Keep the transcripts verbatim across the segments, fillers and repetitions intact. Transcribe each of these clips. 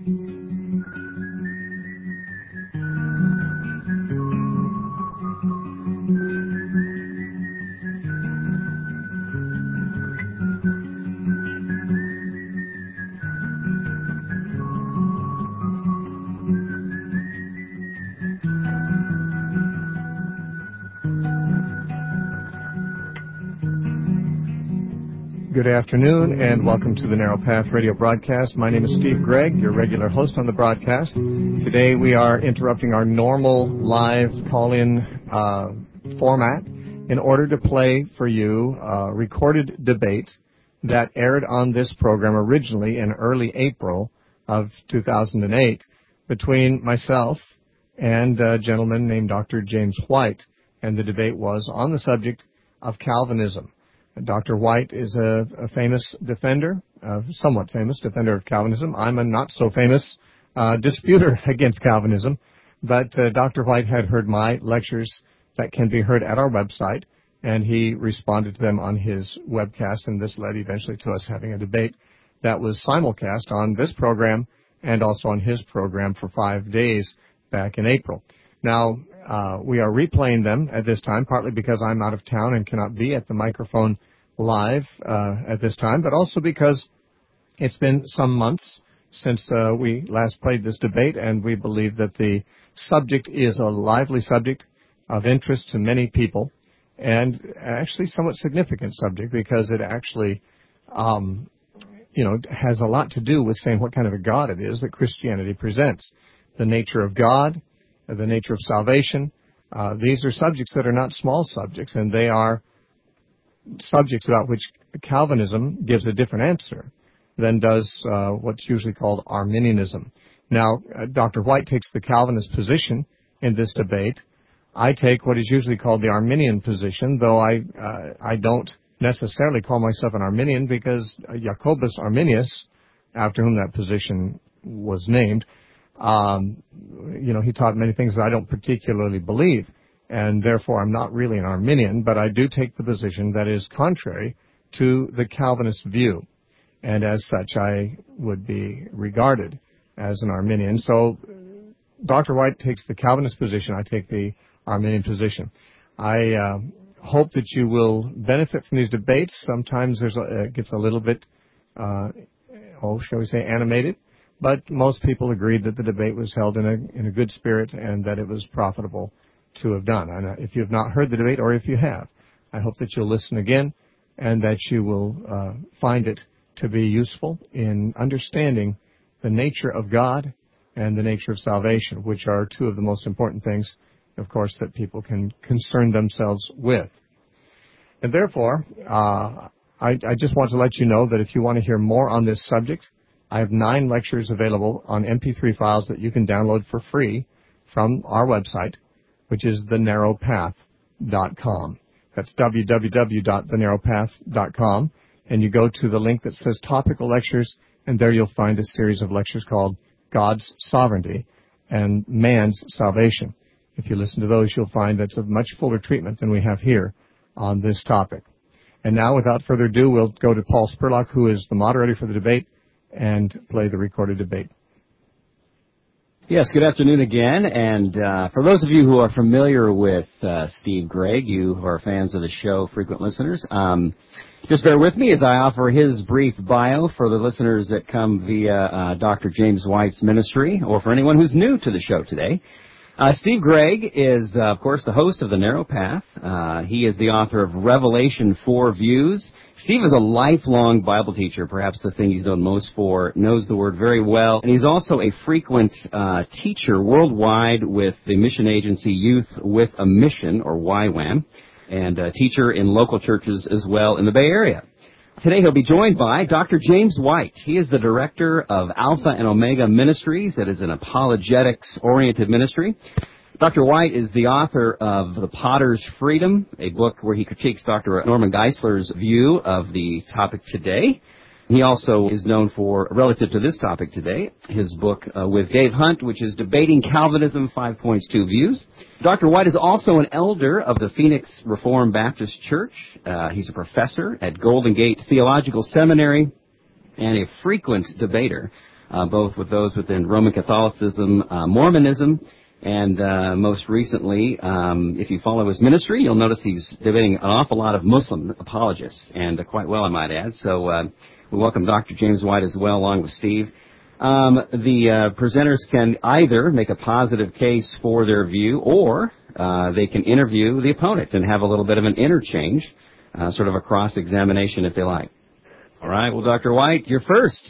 Good afternoon, and welcome to the Narrow Path radio broadcast. My name is Steve Gregg, your regular host on the broadcast. Today we are interrupting our normal live call-in uh, format in order to play for you a recorded debate that aired on this program originally in early April of two thousand eight between myself and a gentleman named Doctor James White, and the debate was on the subject of Calvinism. Doctor White is a, a famous defender, uh, somewhat famous defender of Calvinism. I'm a not-so-famous uh, disputer against Calvinism, but uh, Doctor White had heard my lectures that can be heard at our website, and he responded to them on his webcast, and this led eventually to us having a debate that was simulcast on this program and also on his program for five days back in April. Now, uh, we are replaying them at this time, partly because I'm out of town and cannot be at the microphone live uh, at this time, but also because it's been some months since uh, we last played this debate, and we believe that the subject is a lively subject of interest to many people, and actually somewhat significant subject because it actually, um, you know, has a lot to do with saying what kind of a God it is that Christianity presents. The nature of God, the nature of salvation. Uh, these are subjects that are not small subjects, and they are subjects about which Calvinism gives a different answer than does uh, what's usually called Arminianism. Now, uh, Doctor White takes the Calvinist position in this debate. I take what is usually called the Arminian position, though I uh, I don't necessarily call myself an Arminian because Jacobus Arminius, after whom that position was named, Um, you know, he taught many things that I don't particularly believe, and therefore I'm not really an Arminian, but I do take the position that is contrary to the Calvinist view, and as such I would be regarded as an Arminian. So Doctor White takes the Calvinist position, I take the Arminian position. I uh, hope that you will benefit from these debates. Sometimes there's a, it gets a little bit, uh, oh, shall we say, animated. But most people agreed that the debate was held in a in a good spirit and that it was profitable to have done. And if you have not heard the debate, or if you have, I hope that you'll listen again and that you will uh, find it to be useful in understanding the nature of God and the nature of salvation, which are two of the most important things, of course, that people can concern themselves with. And therefore, uh, I, I just want to let you know that if you want to hear more on this subject, I have nine lectures available on M P three files that you can download for free from our website, which is the narrow path dot com. That's w w w dot the narrow path dot com, and you go to the link that says Topical Lectures, and there you'll find a series of lectures called God's Sovereignty and Man's Salvation. If you listen to those, you'll find that's a much fuller treatment than we have here on this topic. And now, without further ado, we'll go to Paul Spurlock, who is the moderator for the debate, and play the recorded debate. Yes, good afternoon again, and uh, for those of you who are familiar with uh, Steve Gregg, you who are fans of the show, frequent listeners, um, just bear with me as I offer his brief bio for the listeners that come via uh, Doctor James White's ministry, or for anyone who's new to the show today. Uh, Steve Gregg is, uh, of course, the host of The Narrow Path. Uh, he is the author of Revelation Four Views. Steve is a lifelong Bible teacher, perhaps the thing he's known most for, knows the Word very well, and he's also a frequent uh, teacher worldwide with the mission agency Youth with a Mission, or Y WAM, and a teacher in local churches as well in the Bay Area. Today he'll be joined by Doctor James White. He is the director of Alpha and Omega Ministries. That is an apologetics-oriented ministry. Doctor White is the author of The Potter's Freedom, a book where he critiques Doctor Norman Geisler's view of the topic today. He also is known for, relative to this topic today, his book uh, with Dave Hunt, which is Debating Calvinism, Five Points, Two Views. Doctor White is also an elder of the Phoenix Reformed Baptist Church. Uh, he's a professor at Golden Gate Theological Seminary and a frequent debater uh, both with those within Roman Catholicism, uh, Mormonism, and uh, most recently, um, if you follow his ministry, you'll notice he's debating an awful lot of Muslim apologists, and uh, quite well, I might add. So uh, we welcome Doctor James White as well, along with Steve. Um, the uh, presenters can either make a positive case for their view, or uh, they can interview the opponent and have a little bit of an interchange, uh, sort of a cross-examination if they like. All right, well, Doctor White, you're first.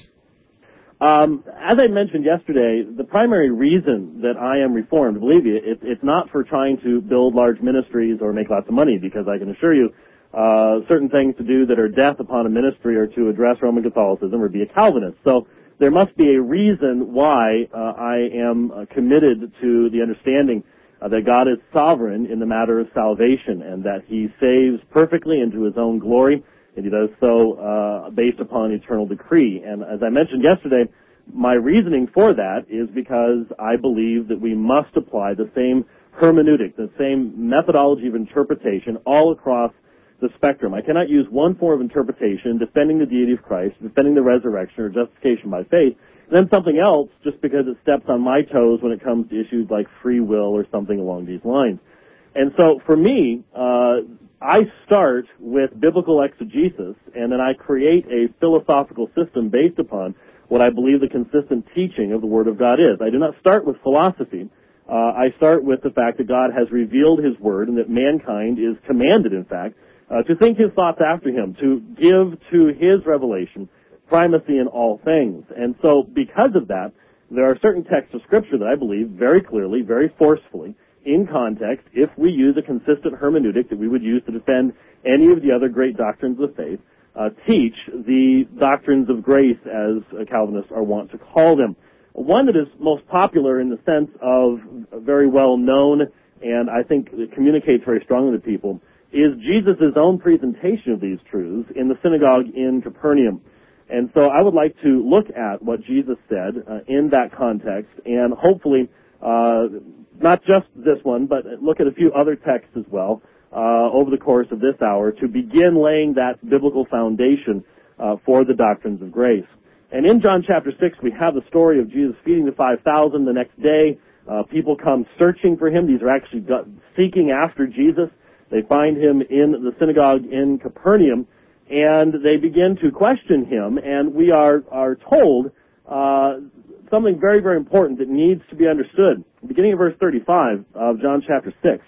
Um, as I mentioned yesterday, the primary reason that I am Reformed, believe you, it, it's not for trying to build large ministries or make lots of money, because I can assure you uh, certain things to do that are death upon a ministry or to address Roman Catholicism or be a Calvinist. So there must be a reason why uh, I am uh, committed to the understanding uh, that God is sovereign in the matter of salvation, and that he saves perfectly and to his own glory, and he does so uh, based upon eternal decree. And as I mentioned yesterday, my reasoning for that is because I believe that we must apply the same hermeneutic, the same methodology of interpretation all across the spectrum. I cannot use one form of interpretation, defending the deity of Christ, defending the resurrection or justification by faith, and then something else just because it steps on my toes when it comes to issues like free will or something along these lines. And so for me, uh, I start with biblical exegesis, and then I create a philosophical system based upon what I believe the consistent teaching of the Word of God is. I do not start with philosophy. Uh, I start with the fact that God has revealed his Word and that mankind is commanded, in fact, uh, to think his thoughts after him, to give to his revelation primacy in all things. And so because of that, there are certain texts of Scripture that I believe very clearly, very forcefully, in context, if we use a consistent hermeneutic that we would use to defend any of the other great doctrines of faith, uh, teach the doctrines of grace, as uh, Calvinists are wont to call them. One that is most popular in the sense of very well known, and I think it communicates very strongly to people, is Jesus' own presentation of these truths in the synagogue in Capernaum. And so I would like to look at what Jesus said uh, in that context, and hopefully uh, not just this one, but look at a few other texts as well uh, over the course of this hour to begin laying that biblical foundation uh, for the doctrines of grace. And in John chapter six, we have the story of Jesus feeding the five thousand. The next day, uh, people come searching for him. These are actually seeking after Jesus. They find him in the synagogue in Capernaum, and they begin to question him, and we are, are told uh, something very, very important that needs to be understood. Beginning of verse thirty-five of John chapter six,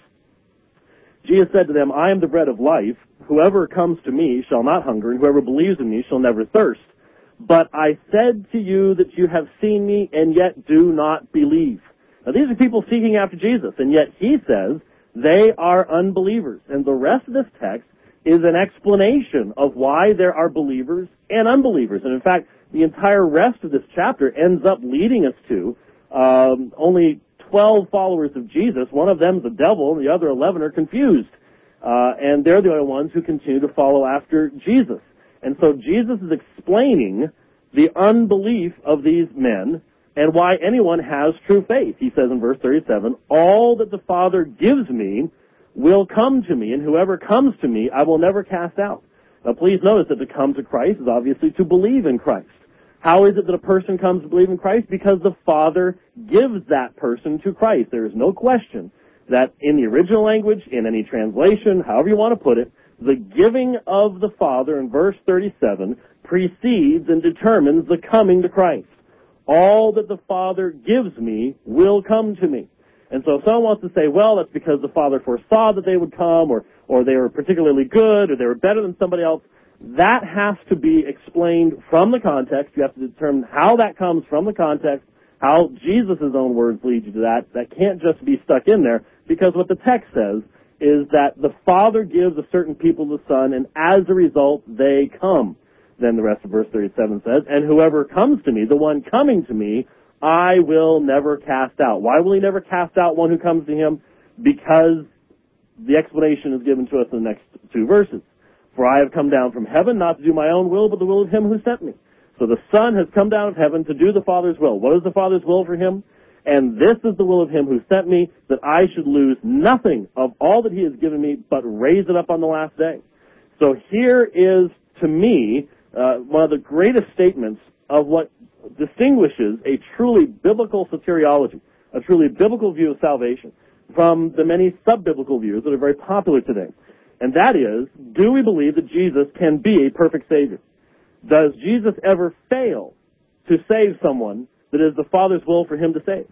Jesus said to them, I am the bread of life. Whoever comes to me shall not hunger, and whoever believes in me shall never thirst. But I said to you that you have seen me, and yet do not believe. Now, these are people seeking after Jesus, and yet he says they are unbelievers. And the rest of this text is an explanation of why there are believers and unbelievers. And in fact, the entire rest of this chapter ends up leading us to um, only twelve followers of Jesus. One of them is the devil, and the other eleven are confused. Uh, and they're the only ones who continue to follow after Jesus. And so Jesus is explaining the unbelief of these men and why anyone has true faith. He says in verse thirty-seven, all that the Father gives me will come to me, and whoever comes to me I will never cast out. Now please notice that to come to Christ is obviously to believe in Christ. How is it that a person comes to believe in Christ? Because the Father gives that person to Christ. There is no question that in the original language, in any translation, however you want to put it, the giving of the Father in verse thirty-seven precedes and determines the coming to Christ. All that the Father gives me will come to me. And so if someone wants to say, well, that's because the Father foresaw that they would come, or, or they were particularly good, or they were better than somebody else, that has to be explained from the context. You have to determine how that comes from the context, how Jesus' own words lead you to that. That can't just be stuck in there, because what the text says is that the Father gives a certain people the Son, and as a result, they come. Then the rest of verse thirty-seven says, and whoever comes to me, the one coming to me, I will never cast out. Why will he never cast out one who comes to him? Because the explanation is given to us in the next two verses. For I have come down from heaven not to do my own will, but the will of him who sent me. So the Son has come down of heaven to do the Father's will. What is the Father's will for him? And this is the will of him who sent me, that I should lose nothing of all that he has given me, but raise it up on the last day. So here is, to me, uh, one of the greatest statements of what distinguishes a truly biblical soteriology, a truly biblical view of salvation, from the many sub-biblical views that are very popular today. And that is, do we believe that Jesus can be a perfect Savior? Does Jesus ever fail to save someone that is the Father's will for him to save?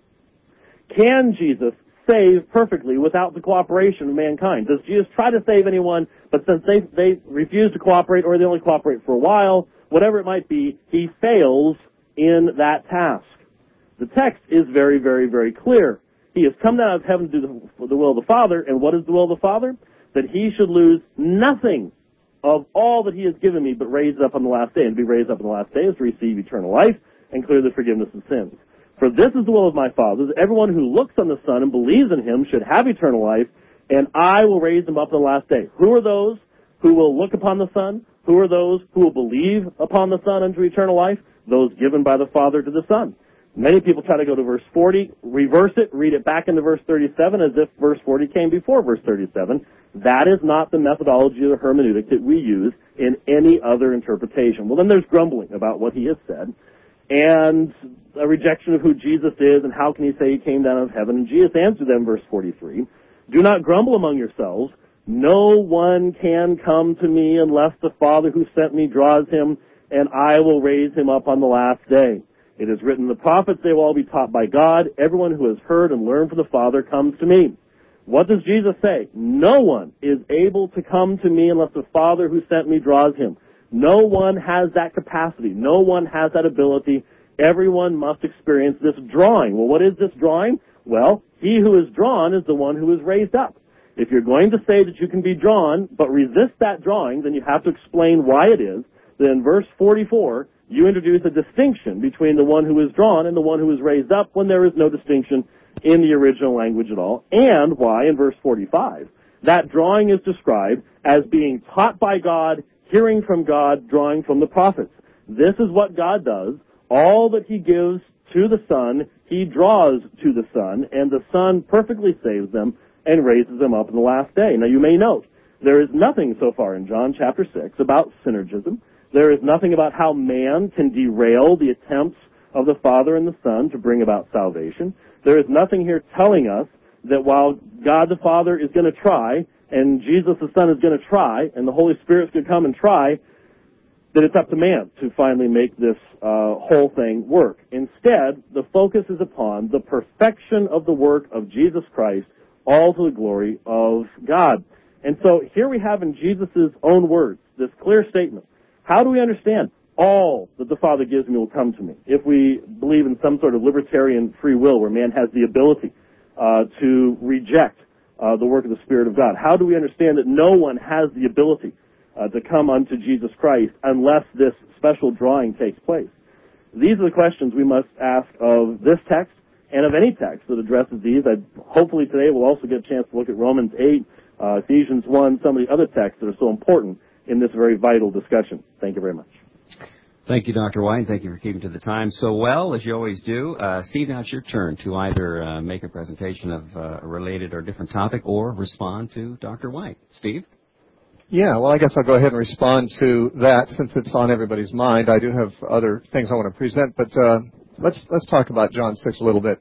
Can Jesus save perfectly without the cooperation of mankind? Does Jesus try to save anyone, but since they, they refuse to cooperate, or they only cooperate for a while, whatever it might be, he fails in that task? The text is very, very, very clear. He has come down out of heaven to do the, the will of the Father, and what is the will of the Father? That he should lose nothing of all that he has given me, but raise it up on the last day. And to be raised up on the last day is to receive eternal life and clear the forgiveness of sins. For this is the will of my Father, that everyone who looks on the Son and believes in him should have eternal life, and I will raise them up on the last day. Who are those who will look upon the Son? Who are those who will believe upon the Son unto eternal life? Those given by the Father to the Son. Many people try to go to verse forty, reverse it, read it back into verse thirty-seven as if verse forty came before verse thirty-seven. That is not the methodology of the hermeneutic that we use in any other interpretation. Well, then there's grumbling about what he has said, and a rejection of who Jesus is, and how can he say he came down out of heaven? And Jesus answered them, verse forty-three, do not grumble among yourselves. No one can come to me unless the Father who sent me draws him, and I will raise him up on the last day. It is written, the prophets, they will all be taught by God. Everyone who has heard and learned from the Father comes to me. What does Jesus say? No one is able to come to me unless the Father who sent me draws him. No one has that capacity. No one has that ability. Everyone must experience this drawing. Well, what is this drawing? Well, he who is drawn is the one who is raised up. If you're going to say that you can be drawn, but resist that drawing, then you have to explain why it is that in verse forty-four, you introduce a distinction between the one who is drawn and the one who is raised up when there is no distinction in the original language at all, and why in verse forty-five that drawing is described as being taught by God, hearing from God, drawing from the prophets. This is what God does. All that he gives to the Son, he draws to the Son, and the Son perfectly saves them and raises them up in the last day. Now you may note, there is nothing so far in John chapter six about synergism. There is nothing about how man can derail the attempts of the Father and the Son to bring about salvation. There is nothing here telling us that while God the Father is going to try, and Jesus the Son is going to try, and the Holy Spirit's going to come and try, that it's up to man to finally make this uh, whole thing work. Instead, the focus is upon the perfection of the work of Jesus Christ, all to the glory of God. And so here we have in Jesus' own words this clear statement. How do we understand? All that the Father gives me will come to me. If we believe in some sort of libertarian free will where man has the ability uh, to reject uh, the work of the Spirit of God, how do we understand that no one has the ability uh, to come unto Jesus Christ unless this special drawing takes place? These are the questions we must ask of this text and of any text that addresses these. I'd, hopefully today we'll also get a chance to look at Romans eight, uh, Ephesians one, some of the other texts that are so important in this very vital discussion. Thank you very much. Thank you, Doctor White. Thank you for keeping to the time so well, as you always do. Uh, Steve, now it's your turn to either uh, make a presentation of uh, a related or different topic or respond to Doctor White. Steve? Yeah, well, I guess I'll go ahead and respond to that since it's on everybody's mind. I do have other things I want to present, but uh, let's let's talk about John six a little bit.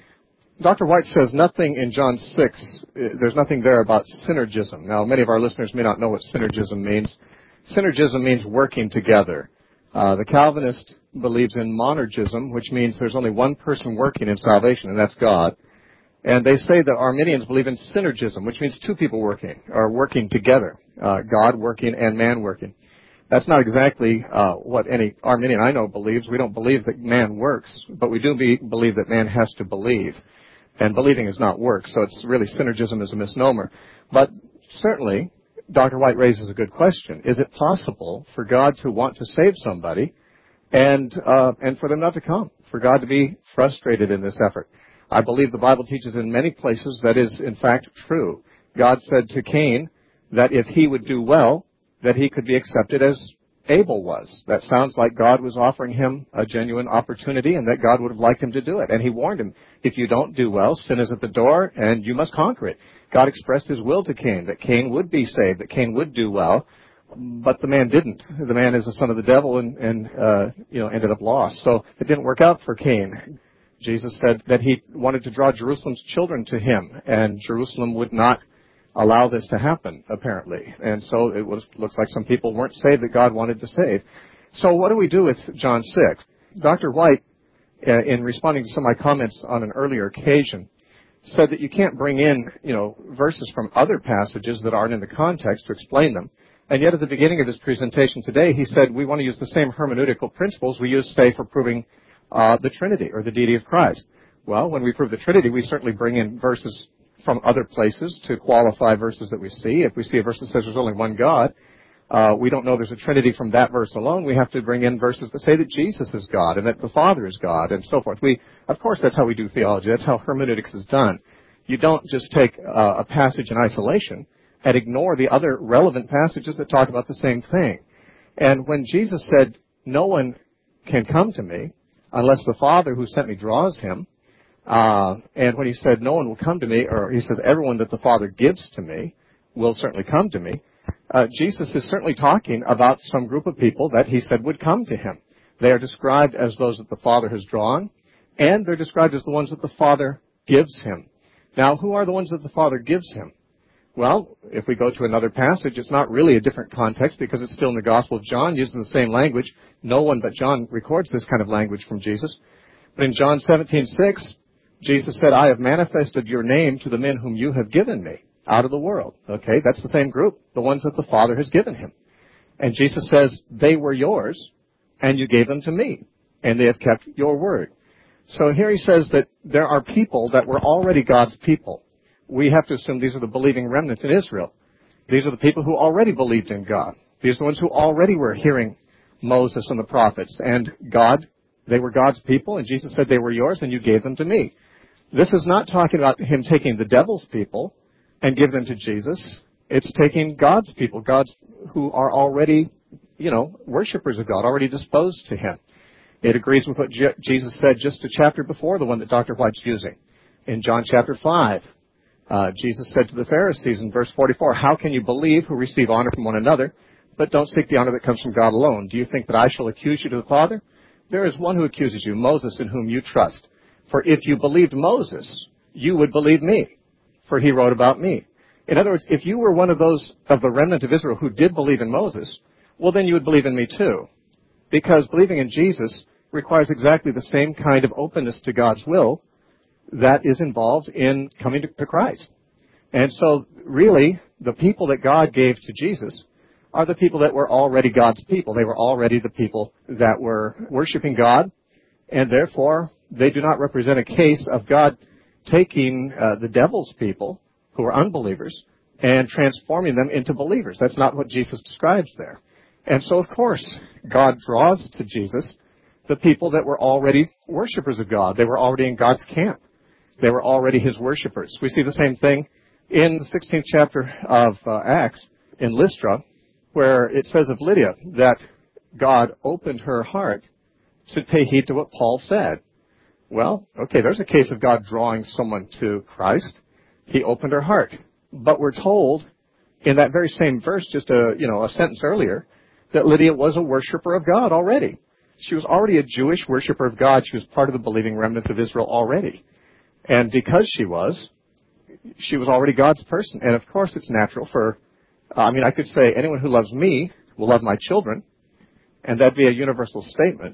Doctor White says nothing in John six, there's nothing there about synergism. Now, many of our listeners may not know what synergism means. Synergism means working together. Uh, the Calvinist believes in monergism, which means there's only one person working in salvation, and that's God. And they say that Arminians believe in synergism, which means two people working, or working together, uh, God working and man working. That's not exactly uh, what any Arminian I know believes. We don't believe that man works, but we do be, believe that man has to believe. And believing is not work, so it's really synergism is a misnomer. But certainly, Doctor White raises a good question. Is it possible for God to want to save somebody and uh, and for them not to come, for God to be frustrated in this effort? I believe the Bible teaches in many places that is, in fact, true. God said to Cain that if he would do well, that he could be accepted as Abel was. That sounds like God was offering him a genuine opportunity and that God would have liked him to do it. And he warned him, if you don't do well, sin is at the door and you must conquer it. God expressed his will to Cain, that Cain would be saved, that Cain would do well. but the man didn't. The man is the son of the devil and, and uh, you know, ended up lost. So it didn't work out for Cain. Jesus said that he wanted to draw Jerusalem's children to him, and Jerusalem would not allow this to happen, apparently. And so it was looks like some people weren't saved that God wanted to save. So what do we do with John six? Doctor White, uh, in responding to some of my comments on an earlier occasion, said that you can't bring in, you know, verses from other passages that aren't in the context to explain them. And yet at the beginning of his presentation today, he said we want to use the same hermeneutical principles we use, say, for proving uh, the Trinity or the deity of Christ. Well, when we prove the Trinity, we certainly bring in verses from other places to qualify verses that we see. If we see a verse that says there's only one God, uh, we don't know there's a Trinity from that verse alone. We have to bring in verses that say that Jesus is God and that the Father is God and so forth. We, of course, that's how we do theology. That's how hermeneutics is done. You don't just take uh, a passage in isolation and ignore the other relevant passages that talk about the same thing. And when Jesus said, no one can come to me unless the Father who sent me draws him, uh, and when he said, no one will come to me, or he says, everyone that the Father gives to me will certainly come to me, uh, Jesus is certainly talking about some group of people that he said would come to him. They are described as those that the Father has drawn, and they're described as the ones that the Father gives him. Now, who are the ones that the Father gives him? Well, if we go to another passage, it's not really a different context because it's still in the Gospel of John, using the same language. No one but John records this kind of language from Jesus. But in John seventeen six, Jesus said, I have manifested your name to the men whom you have given me out of the world. Okay, that's the same group, the ones that the Father has given him. And Jesus says, they were yours, and you gave them to me, and they have kept your word. So here he says that there are people that were already God's people. We have to assume these are the believing remnant in Israel. These are the people who already believed in God. These are the ones who already were hearing Moses and the prophets. And God, they were God's people, and Jesus said they were yours, and you gave them to me. This is not talking about him taking the devil's people and giving them to Jesus. It's taking God's people, God's who are already, you know, worshipers of God, already disposed to him. It agrees with what Je- Jesus said just a chapter before the one that Doctor White's using. In John chapter five, uh, Jesus said to the Pharisees in verse forty-four, how can you believe who receive honor from one another, but don't seek the honor that comes from God alone? Do you think that I shall accuse you to the Father? There is one who accuses you, Moses, in whom you trust. For if you believed Moses, you would believe me, for he wrote about me. In other words, if you were one of those of the remnant of Israel who did believe in Moses, well, then you would believe in me too. Because believing in Jesus requires exactly the same kind of openness to God's will that is involved in coming to Christ. And so, really, the people that God gave to Jesus are the people that were already God's people. They were already the people that were worshiping God, and therefore they do not represent a case of God taking uh, the devil's people, who are unbelievers, and transforming them into believers. That's not what Jesus describes there. And so, of course, God draws to Jesus the people that were already worshipers of God. They were already in God's camp. They were already his worshipers. We see the same thing in the sixteenth chapter of uh, Acts in Lystra, where it says of Lydia that God opened her heart to pay heed to what Paul said. Well, okay, there's a case of God drawing someone to Christ. He opened her heart. But we're told in that very same verse, just a, you know, a sentence earlier, that Lydia was a worshiper of God already. She was already a Jewish worshiper of God. She was part of the believing remnant of Israel already. And because she was, she was already God's person. And of course it's natural for, I mean, I could say anyone who loves me will love my children, and that'd be a universal statement.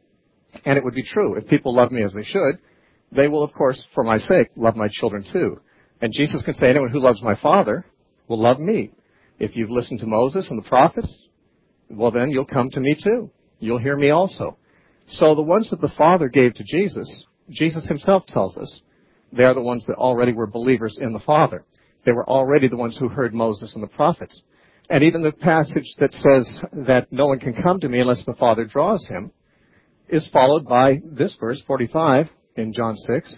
And it would be true. If people love me as they should, they will, of course, for my sake, love my children too. And Jesus can say anyone who loves my Father will love me. If you've listened to Moses and the prophets, well, then you'll come to me too. You'll hear me also. So the ones that the Father gave to Jesus, Jesus himself tells us, they are the ones that already were believers in the Father. They were already the ones who heard Moses and the prophets. And even the passage that says that no one can come to me unless the Father draws him is followed by this verse, forty-five, in John six,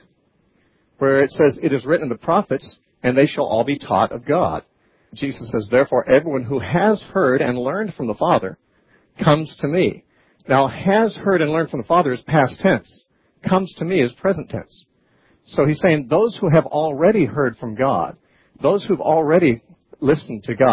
where it says, it is written in the prophets, and they shall all be taught of God. Jesus says, therefore, everyone who has heard and learned from the Father comes to me. Now, has heard and learned from the Father is past tense. Comes to me is present tense. So he's saying those who have already heard from God, those who've already listened to God,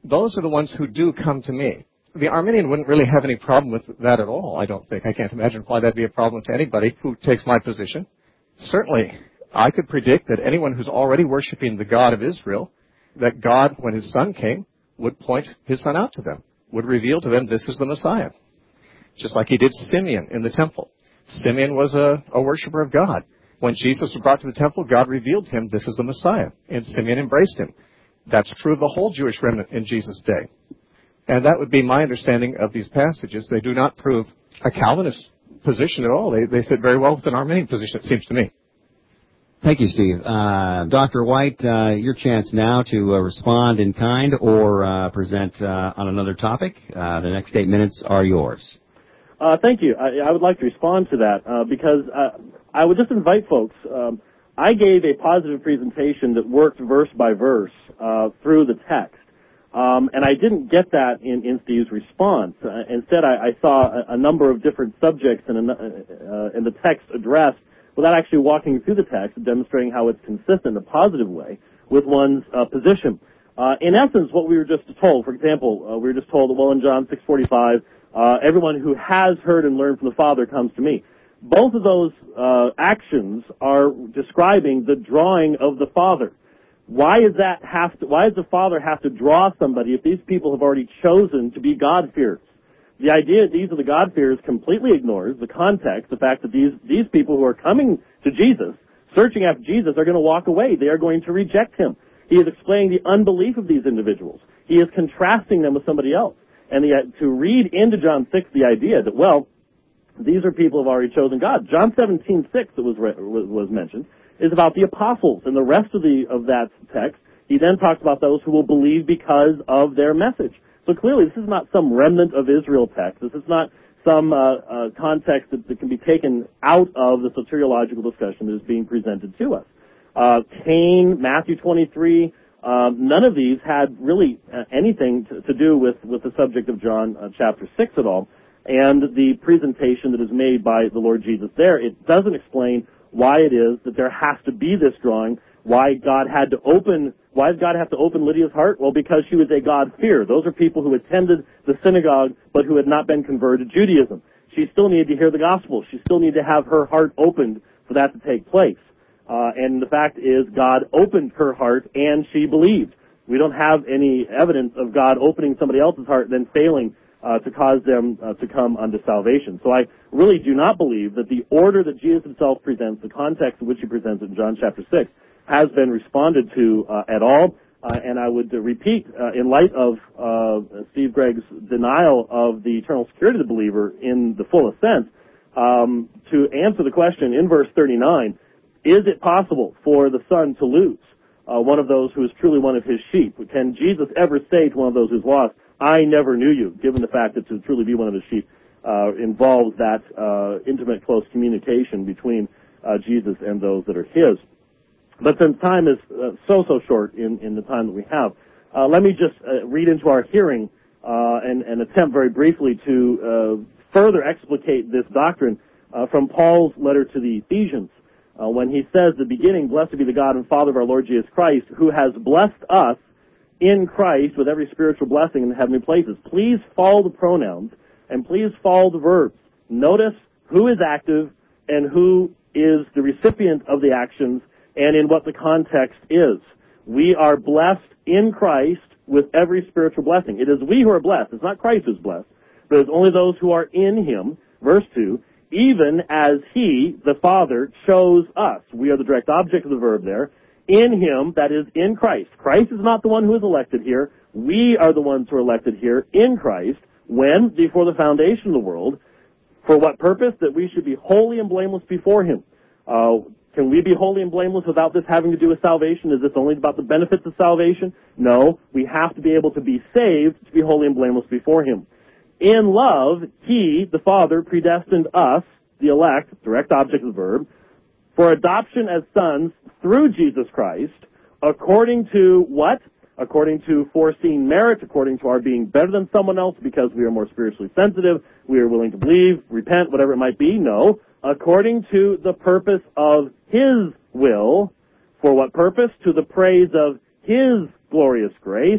those are the ones who do come to me. The Arminian wouldn't really have any problem with that at all, I don't think. I can't imagine why that'd be a problem to anybody who takes my position. Certainly, I could predict that anyone who's already worshiping the God of Israel, that God, when his Son came, would point his Son out to them, would reveal to them this is the Messiah. Just like he did Simeon in the temple. Simeon was a, a worshiper of God. When Jesus was brought to the temple, God revealed to him this is the Messiah, and Simeon embraced him. That's true of the whole Jewish remnant in Jesus' day. And that would be my understanding of these passages. They do not prove a Calvinist position at all. They, they fit very well with an Arminian position, it seems to me. Thank you, Steve. Uh, Doctor White, uh, your chance now to uh, respond in kind or uh, present uh, on another topic. Uh, the next eight minutes are yours. Uh, thank you. I, I would like to respond to that uh, because uh, I would just invite folks. Um, I gave a positive presentation that worked verse by verse uh, through the text. Um, and I didn't get that in, in Steve's response. Uh, instead, I, I saw a, a number of different subjects in, a, uh, in the text addressed without actually walking through the text and demonstrating how it's consistent in a positive way with one's uh, position. Uh, in essence, what we were just told, for example, uh, we were just told that, well, in John six forty-five, uh, everyone who has heard and learned from the Father comes to me. Both of those uh, actions are describing the drawing of the Father. Why is that have to, why does the Father have to draw somebody if these people have already chosen to be God-fearers? The idea that these are the God-fearers completely ignores the context, the fact that these, these people who are coming to Jesus, searching after Jesus, are going to walk away. They are going to reject him. He is explaining the unbelief of these individuals. He is contrasting them with somebody else. And the, to read into John six the idea that, well, these are people who have already chosen God. John seventeen six that was, was mentioned is about the apostles, and the rest of the of that text, he then talks about those who will believe because of their message. So clearly, this is not some remnant of Israel text. This is not some uh, uh, context that, that can be taken out of the soteriological discussion that is being presented to us. Uh, Cain, Matthew twenty-three, um, none of these had really uh, anything to, to do with, with the subject of John uh, chapter six at all. And the presentation that is made by the Lord Jesus there, it doesn't explain why it is that there has to be this drawing, why God had to open, why does God have to open Lydia's heart? Well, because she was a God-fearer. Those are people who attended the synagogue, but who had not been converted to Judaism. She still needed to hear the gospel. She still needed to have her heart opened for that to take place. Uh, and the fact is, God opened her heart, and she believed. We don't have any evidence of God opening somebody else's heart and then failing Uh, to cause them uh, to come unto salvation. So I really do not believe that the order that Jesus himself presents, the context in which he presents it in John chapter six, has been responded to uh, at all. Uh, and I would uh, repeat, uh, in light of uh, Steve Gregg's denial of the eternal security of the believer in the fullest sense, um, to answer the question in verse thirty-nine, is it possible for the Son to lose uh, one of those who is truly one of his sheep? Can Jesus ever say to one of those who's lost, I never knew you, given the fact that to truly be one of his sheep uh, involves that uh, intimate, close communication between uh, Jesus and those that are his. But since time is uh, so, so short in, in the time that we have, uh, let me just uh, read into our hearing uh, and, and attempt very briefly to uh, further explicate this doctrine uh, from Paul's letter to the Ephesians, uh, when he says, the beginning, blessed be the God and Father of our Lord Jesus Christ, who has blessed us in Christ with every spiritual blessing in the heavenly places. Please follow the pronouns, and please follow the verbs. Notice who is active and who is the recipient of the actions and in what the context is. We are blessed in Christ with every spiritual blessing. It is we who are blessed. It's not Christ who's blessed, but it's only those who are in him. Verse two, even as he, the Father, chose us. We are the direct object of the verb there. In him, that is, in Christ. Christ is not the one who is elected here. We are the ones who are elected here in Christ. When? Before the foundation of the world. For what purpose? That we should be holy and blameless before him. Uh, can we be holy and blameless without this having to do with salvation? Is this only about the benefits of salvation? No. We have to be able to be saved to be holy and blameless before him. In love, he, the Father, predestined us, the elect, direct object of the verb, for adoption as sons through Jesus Christ, according to what? According to foreseen merit, according to our being better than someone else because we are more spiritually sensitive, we are willing to believe, repent, whatever it might be. No. According to the purpose of his will. For what purpose? To the praise of his glorious grace,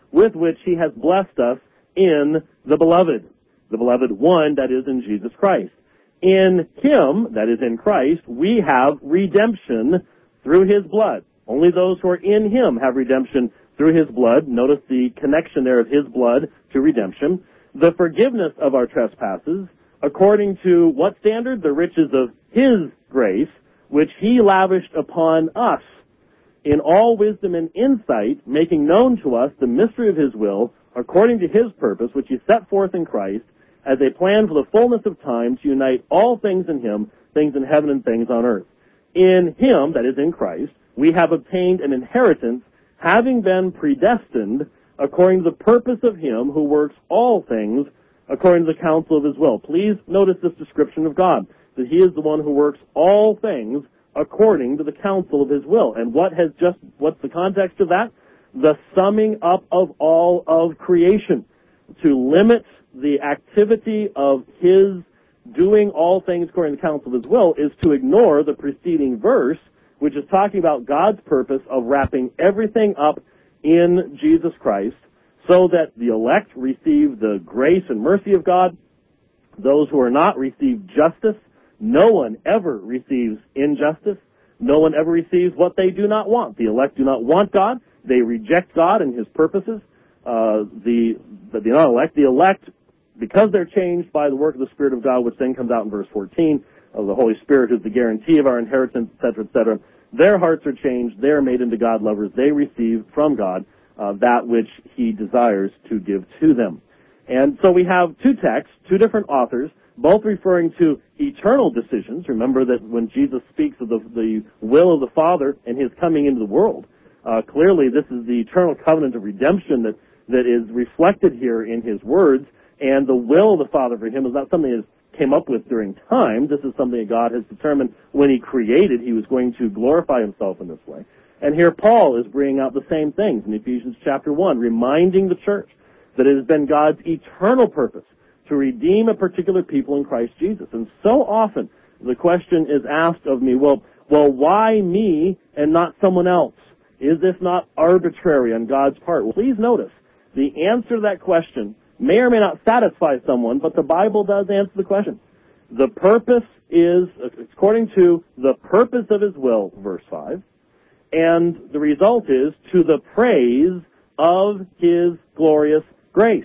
with which he has blessed us in the Beloved. The Beloved One, that is in Jesus Christ. In him, that is in Christ, we have redemption through his blood. Only those who are in him have redemption through his blood. Notice the connection there of his blood to redemption. The forgiveness of our trespasses, according to what standard? The riches of his grace, which he lavished upon us in all wisdom and insight, making known to us the mystery of his will, according to his purpose, which he set forth in Christ, as a plan for the fullness of time to unite all things in him, things in heaven and things on earth. In him, that is in Christ, we have obtained an inheritance, having been predestined according to the purpose of him who works all things according to the counsel of his will. Please notice this description of God, that he is the one who works all things according to the counsel of his will. And what has just, what's the context of that? The summing up of all of creation. To limit the activity of his doing all things according to the counsel of his will is to ignore the preceding verse, which is talking about God's purpose of wrapping everything up in Jesus Christ so that the elect receive the grace and mercy of God. Those who are not receive justice. No one ever receives injustice. No one ever receives what they do not want. The elect do not want God. They reject God and his purposes. Uh, the, the, the non-elect, the elect, because they're changed by the work of the Spirit of God, which then comes out in verse fourteen, of the Holy Spirit is the guarantee of our inheritance, et cetera, et cetera. Their hearts are changed. They are made into God lovers. They receive from God uh, that which he desires to give to them. And so we have two texts, two different authors, both referring to eternal decisions. Remember that when Jesus speaks of the, the will of the Father and his coming into the world, uh, clearly this is the eternal covenant of redemption that, that is reflected here in his words. And the will of the Father for him is not something that came up with during time. This is something that God has determined when he created he was going to glorify himself in this way. And here Paul is bringing out the same things in Ephesians chapter one, reminding the church that it has been God's eternal purpose to redeem a particular people in Christ Jesus. And so often the question is asked of me, well, well, why me and not someone else? Is this not arbitrary on God's part? Well, please notice, the answer to that question may or may not satisfy someone, but the Bible does answer the question. The purpose is, according to the purpose of his will, verse five, and the result is to the praise of his glorious grace.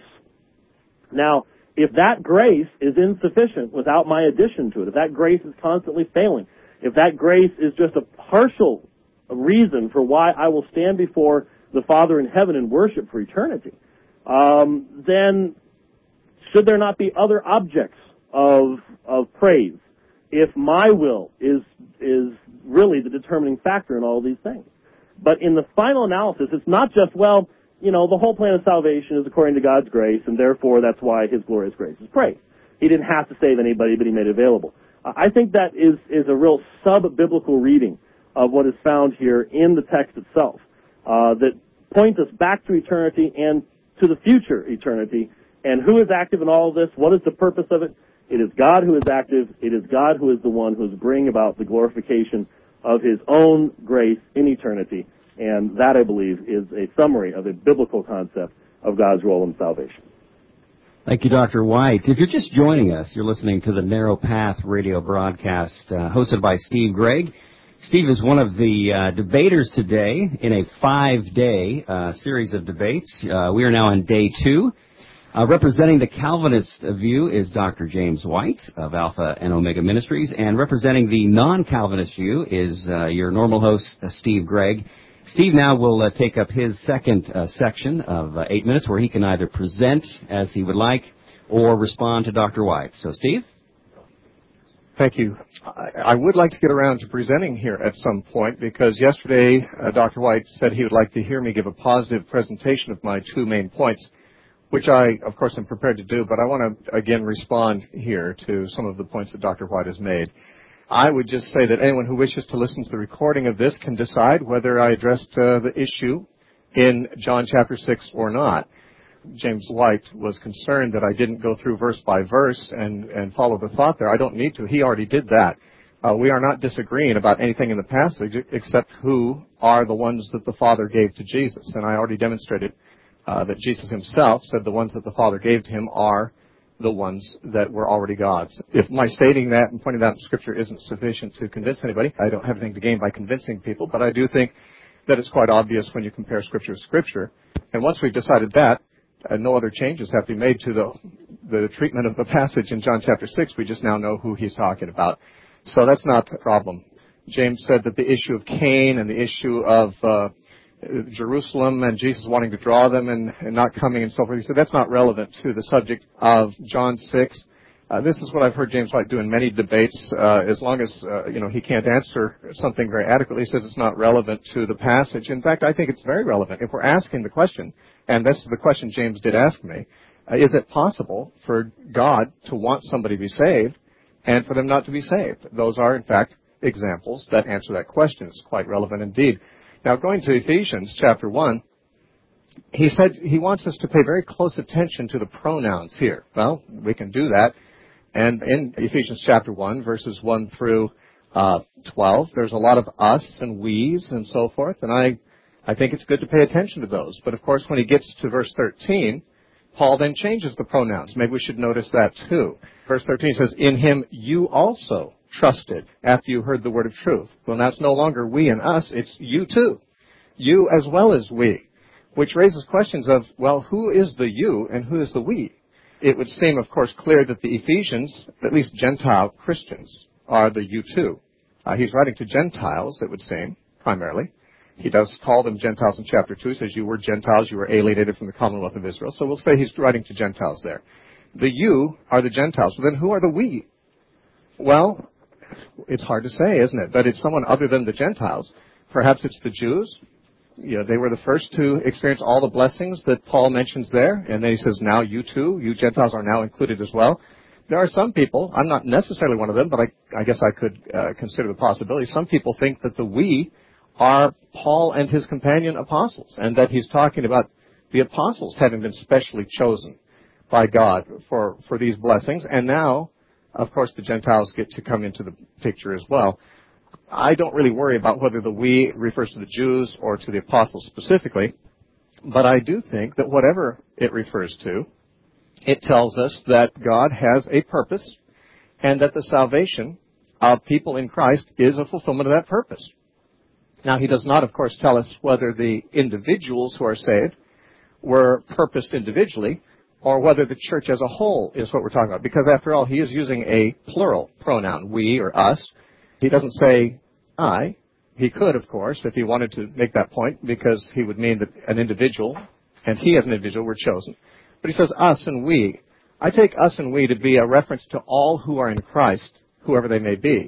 Now, if that grace is insufficient without my addition to it, if that grace is constantly failing, if that grace is just a partial reason for why I will stand before the Father in heaven and worship for eternity, um, then should there not be other objects of of praise if my will is is really the determining factor in all these things? But in the final analysis, it's not just, well, you know, the whole plan of salvation is according to God's grace, and therefore that's why his glorious grace is praised. He didn't have to save anybody, but he made it available. I think that is, is a real sub-biblical reading of what is found here in the text itself, uh, that points us back to eternity and to the future eternity. And who is active in all of this? What is the purpose of it? It is God who is active. It is God who is the one who is bringing about the glorification of his own grace in eternity. And that, I believe, is a summary of a biblical concept of God's role in salvation. Thank you, Doctor White. If you're just joining us, you're listening to the Narrow Path radio broadcast uh, hosted by Steve Gregg. Steve is one of the uh, debaters today in a five-day uh, series of debates. Uh, we are now on day two. Uh, representing the Calvinist view is Doctor James White of Alpha and Omega Ministries, and representing the non-Calvinist view is uh, your normal host, uh, Steve Gregg. Steve now will uh, take up his second uh, section of uh, eight minutes where he can either present as he would like or respond to Doctor White. So, Steve? Thank you. I, I would like to get around to presenting here at some point because yesterday uh, Doctor White said he would like to hear me give a positive presentation of my two main points, which I, of course, am prepared to do, but I want to, again, respond here to some of the points that Doctor White has made. I would just say that anyone who wishes to listen to the recording of this can decide whether I addressed uh, the issue in John chapter six or not. James White was concerned that I didn't go through verse by verse and, and follow the thought there. I don't need to. He already did that. Uh, we are not disagreeing about anything in the passage except who are the ones that the Father gave to Jesus, and I already demonstrated uh, that Jesus himself said the ones that the Father gave to him are the ones that were already God's. If my stating that and pointing that out in Scripture isn't sufficient to convince anybody, I don't have anything to gain by convincing people, but I do think that it's quite obvious when you compare Scripture to Scripture. And once we've decided that, uh, no other changes have to be made to the, the treatment of the passage in John chapter six. We just now know who he's talking about. So that's not a problem. James said that the issue of Cain and the issue of uh, Jerusalem and Jesus wanting to draw them and, and not coming and so forth, he said that's not relevant to the subject of John six. Uh, this is what I've heard James White do in many debates. Uh, as long as uh, you know he can't answer something very adequately, he says it's not relevant to the passage. In fact, I think it's very relevant. If we're asking the question, and this is the question James did ask me, uh, is it possible for God to want somebody to be saved and for them not to be saved? Those are, in fact, examples that answer that question. It's quite relevant indeed. Now, going to Ephesians chapter one, he said he wants us to pay very close attention to the pronouns here. Well, we can do that. And in Ephesians chapter one, verses one through uh, twelve, there's a lot of us and we's and so forth, and I, I think it's good to pay attention to those. But, of course, when he gets to verse thirteen, Paul then changes the pronouns. Maybe we should notice that, too. Verse thirteen says, in him you also trusted after you heard the word of truth. Well, now it's no longer we and us, it's you too. You as well as we. Which raises questions of, well, who is the you and who is the we? It would seem, of course, clear that the Ephesians, at least Gentile Christians, are the you too. Uh, he's writing to Gentiles, it would seem, primarily. He does call them Gentiles in chapter two. He says, you were Gentiles, you were alienated from the Commonwealth of Israel. So we'll say he's writing to Gentiles there. The you are the Gentiles. Well, then who are the we? Well, it's hard to say, isn't it? But it's someone other than the Gentiles. Perhaps it's the Jews. You know, they were the first to experience all the blessings that Paul mentions there. And then he says, now you too, you Gentiles are now included as well. There are some people, I'm not necessarily one of them, but I, I guess I could uh, consider the possibility. Some people think that the we are Paul and his companion apostles, and that he's talking about the apostles having been specially chosen by God for, for these blessings. And now, of course, the Gentiles get to come into the picture as well. I don't really worry about whether the we refers to the Jews or to the apostles specifically, but I do think that whatever it refers to, it tells us that God has a purpose and that the salvation of people in Christ is a fulfillment of that purpose. Now, he does not, of course, tell us whether the individuals who are saved were purposed individually or whether the church as a whole is what we're talking about, because after all, he is using a plural pronoun, we or us. He doesn't say I. He could, of course, if he wanted to make that point, because he would mean that an individual, and he as an individual, were chosen. But he says us and we. I take us and we to be a reference to all who are in Christ, whoever they may be.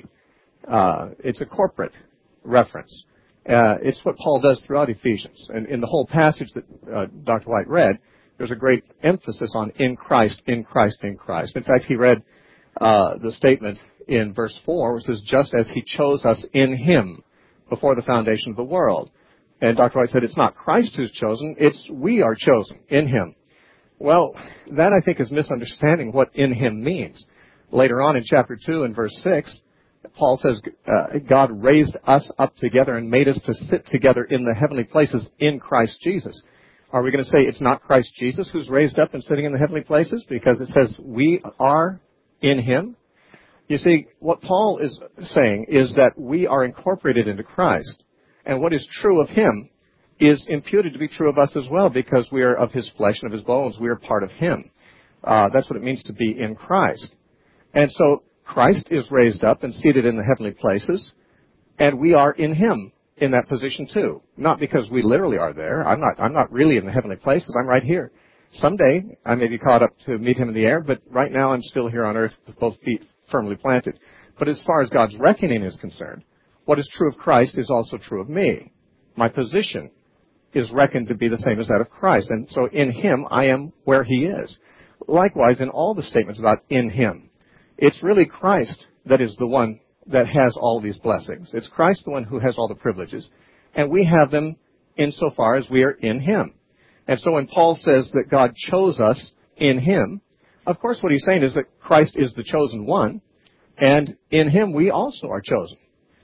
Uh, it's a corporate reference. Uh, it's what Paul does throughout Ephesians. And in the whole passage that uh, Doctor White read, there's a great emphasis on in Christ, in Christ, in Christ. In fact, he read uh, the statement in verse four, which says, just as he chose us in him before the foundation of the world. And Doctor White said, it's not Christ who's chosen, it's we are chosen in him. Well, that I think is misunderstanding what in him means. Later on in chapter two and verse six, Paul says, uh, God raised us up together and made us to sit together in the heavenly places in Christ Jesus. Are we going to say it's not Christ Jesus who's raised up and sitting in the heavenly places because it says we are in him? You see, what Paul is saying is that we are incorporated into Christ, and what is true of him is imputed to be true of us as well, because we are of his flesh and of his bones. We are part of him. Uh, that's what it means to be in Christ. And so Christ is raised up and seated in the heavenly places, and we are in him in that position too. Not because we literally are there. I'm not, I'm not really in the heavenly places. I'm right here. Someday I may be caught up to meet him in the air, but right now I'm still here on earth with both feet firmly planted. But as far as God's reckoning is concerned, what is true of Christ is also true of me. My position is reckoned to be the same as that of Christ. And so in him, I am where he is. Likewise, in all the statements about in him, it's really Christ that is the one that has all these blessings. It's Christ the one who has all the privileges. And we have them insofar as we are in him. And so when Paul says that God chose us in him, of course what he's saying is that Christ is the chosen one, and in him we also are chosen.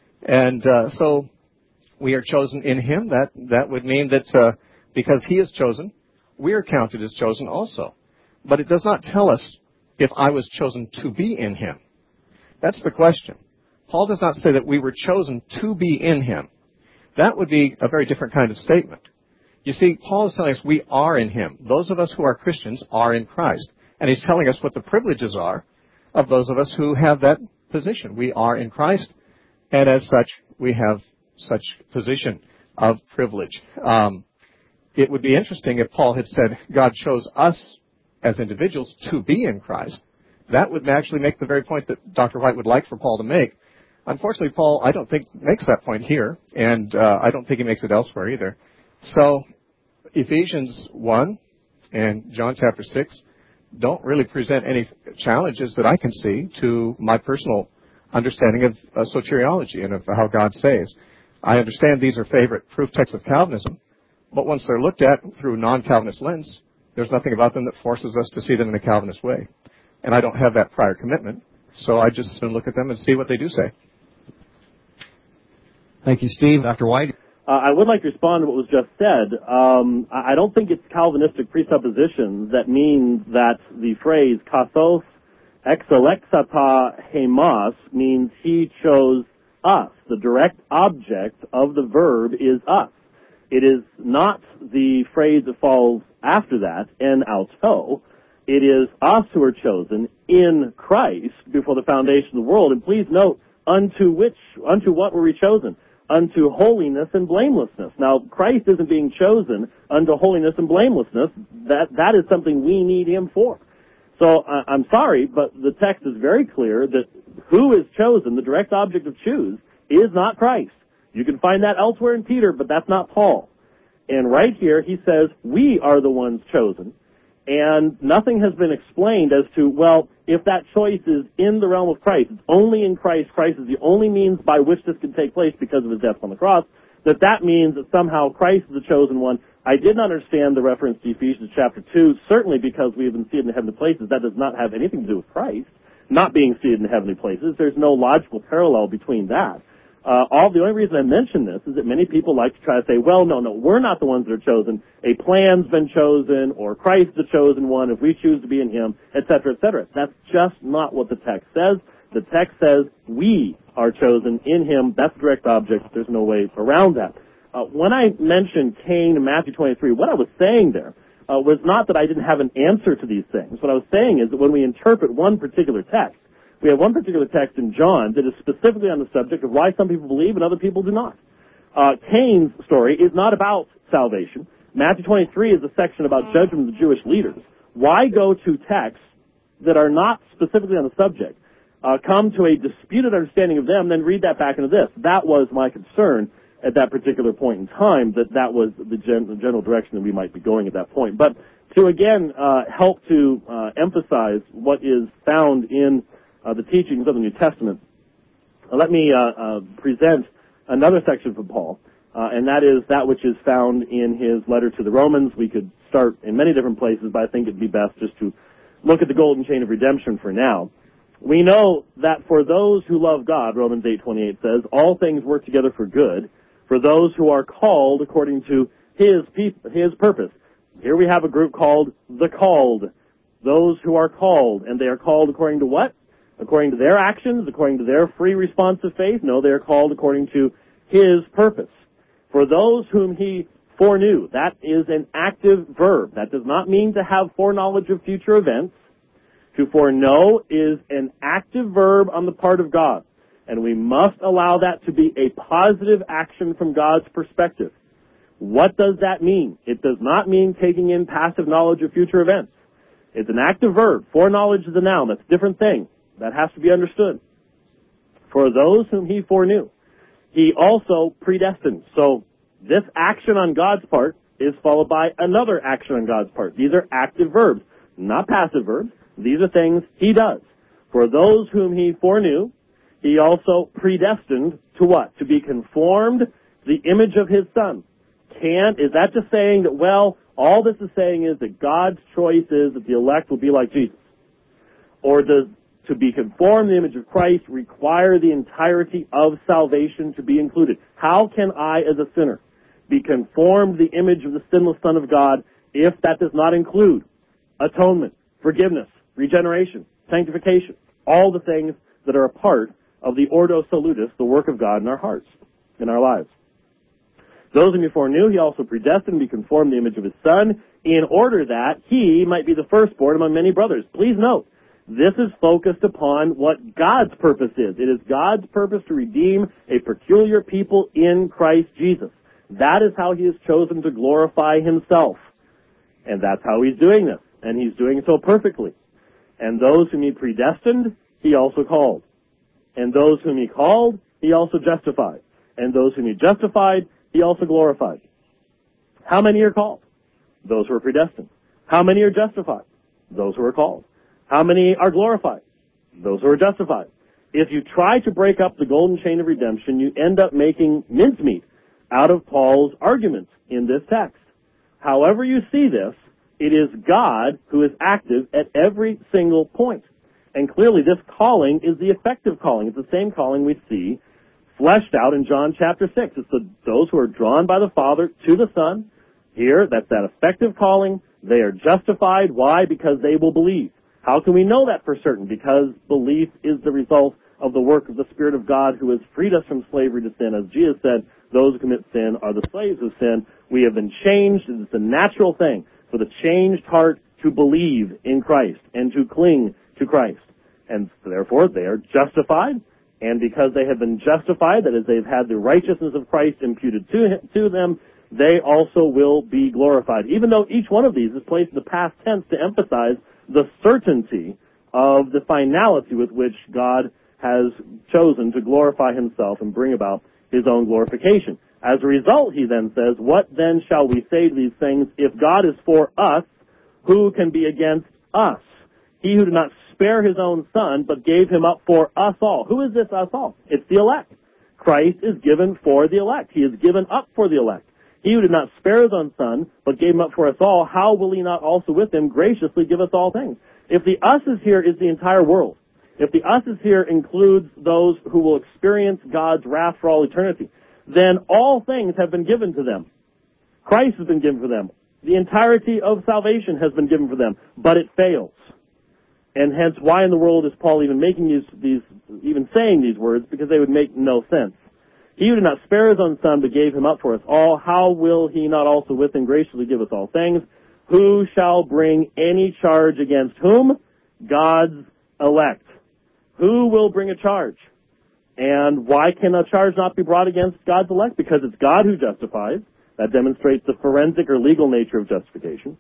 And uh, so we are chosen in him. That that would mean that uh, because he is chosen, we are counted as chosen also. But it does not tell us if I was chosen to be in him. That's the question. Paul does not say that we were chosen to be in him. That would be a very different kind of statement. You see, Paul is telling us we are in him. Those of us who are Christians are in Christ. And he's telling us what the privileges are of those of us who have that position. We are in Christ, and as such, we have such position of privilege. Um, it would be interesting if Paul had said God chose us as individuals to be in Christ. That would actually make the very point that Doctor White would like for Paul to make. Unfortunately, Paul, I don't think, makes that point here, and uh, I don't think he makes it elsewhere either. So, Ephesians one and John chapter six don't really present any challenges that I can see to my personal understanding of uh, soteriology and of how God saves. I understand these are favorite proof texts of Calvinism, but once they're looked at through non-Calvinist lens, there's nothing about them that forces us to see them in a Calvinist way. And I don't have that prior commitment, so I just look at them and see what they do say. Thank you, Steve. Doctor White? Uh, I would like to respond to what was just said. Um, I don't think it's Calvinistic presupposition that means that the phrase kathos exalexata hemas means he chose us. The direct object of the verb is us. It is not the phrase that falls after that, en auto. It is us who are chosen in Christ before the foundation of the world. And please note, unto which, unto what were we chosen? Unto holiness and blamelessness. Now, Christ isn't being chosen unto holiness and blamelessness. That, that is something we need him for. So, uh, I'm sorry, but the text is very clear that who is chosen, the direct object of choose, is not Christ. You can find that elsewhere in Peter, but that's not Paul. And right here, he says, we are the ones chosen. And nothing has been explained as to, well, if that choice is in the realm of Christ, it's only in Christ, Christ is the only means by which this can take place because of his death on the cross, that that means that somehow Christ is the chosen one. I did not understand the reference to Ephesians chapter two, certainly because we have been seated in the heavenly places. That does not have anything to do with Christ not being seated in the heavenly places. There's no logical parallel between that. Uh, all the only reason I mention this is that many people like to try to say, well, no, no, we're not the ones that are chosen. A plan's been chosen, or Christ the chosen one, if we choose to be in him, et cetera, et cetera. That's just not what the text says. The text says we are chosen in him. That's the direct object. There's no way around that. Uh, when I mentioned Cain in Matthew twenty-three, what I was saying there uh, was not that I didn't have an answer to these things. What I was saying is that when we interpret one particular text, we have one particular text in John that is specifically on the subject of why some people believe and other people do not. Uh, Cain's story is not about salvation. Matthew twenty-three is a section about judgment of the Jewish leaders. Why go to texts that are not specifically on the subject, uh, come to a disputed understanding of them, then read that back into this? That was my concern at that particular point in time, that that was the, gen- the general direction that we might be going at that point. But to, again, uh, help to uh, emphasize what is found in Uh, the teachings of the New Testament, uh, let me uh, uh, present another section from Paul, uh, and that is that which is found in his letter to the Romans. We could start in many different places, but I think it'd be best just to look at the golden chain of redemption for now. We know that for those who love God, Romans eight twenty-eight says, all things work together for good, for those who are called according to his peop- his purpose. Here we have a group called the called, those who are called, and they are called according to what? According to their actions, according to their free response of faith? No, they are called according to his purpose. For those whom he foreknew, that is an active verb. That does not mean to have foreknowledge of future events. To foreknow is an active verb on the part of God. And we must allow that to be a positive action from God's perspective. What does that mean? It does not mean taking in passive knowledge of future events. It's an active verb. Foreknowledge is a noun. That's a different thing. That has to be understood. For those whom he foreknew, he also predestined. So this action on God's part is followed by another action on God's part. These are active verbs, not passive verbs. These are things he does. For those whom he foreknew, he also predestined to what? To be conformed to the image of his Son. Can, is that just saying that, well, all this is saying is that God's choice is that the elect will be like Jesus? Or does to be conformed to the image of Christ require the entirety of salvation to be included? How can I, as a sinner, be conformed to the image of the sinless Son of God if that does not include atonement, forgiveness, regeneration, sanctification, all the things that are a part of the Ordo Salutis, the work of God in our hearts, in our lives. Those whom he foreknew, he also predestined to be conformed to the image of his Son, in order that he might be the firstborn among many brothers. Please note, this is focused upon what God's purpose is. It is God's purpose to redeem a peculiar people in Christ Jesus. That is how he has chosen to glorify himself. And that's how he's doing this. And he's doing it so perfectly. And those whom he predestined, he also called. And those whom he called, he also justified. And those whom he justified, he also glorified. How many are called? Those who are predestined. How many are justified? Those who are called. How many are glorified? Those who are justified. If you try to break up the golden chain of redemption, you end up making mincemeat out of Paul's arguments in this text. However you see this, it is God who is active at every single point. And clearly this calling is the effective calling. It's the same calling we see fleshed out in John chapter six. It's the, those who are drawn by the Father to the Son. Here, that's that effective calling. They are justified. Why? Because they will believe. How can we know that for certain? Because belief is the result of the work of the Spirit of God who has freed us from slavery to sin. As Jesus said, those who commit sin are the slaves of sin. We have been changed. It's a natural thing for the changed heart to believe in Christ and to cling to Christ. And therefore, they are justified. And because they have been justified, that is, they've had the righteousness of Christ imputed to, to them, they also will be glorified. Even though each one of these is placed in the past tense to emphasize the certainty of the finality with which God has chosen to glorify himself and bring about his own glorification. As a result, he then says, what then shall we say to these things? If God is for us, who can be against us? He who did not spare his own Son, but gave him up for us all. Who is this us all? It's the elect. Christ is given for the elect. He is given up for the elect. He who did not spare his own Son, but gave him up for us all, how will he not also with him graciously give us all things? If the us is here is the entire world, if the us is here includes those who will experience God's wrath for all eternity, then all things have been given to them. Christ has been given for them. The entirety of salvation has been given for them, but it fails. And hence, why in the world is Paul even making these, these, even saying these words? Because they would make no sense. He who did not spare his own Son, but gave him up for us all, how will he not also with him graciously give us all things? Who shall bring any charge against whom? God's elect. Who will bring a charge? And why can a charge not be brought against God's elect? Because it's God who justifies. That demonstrates the forensic or legal nature of justification.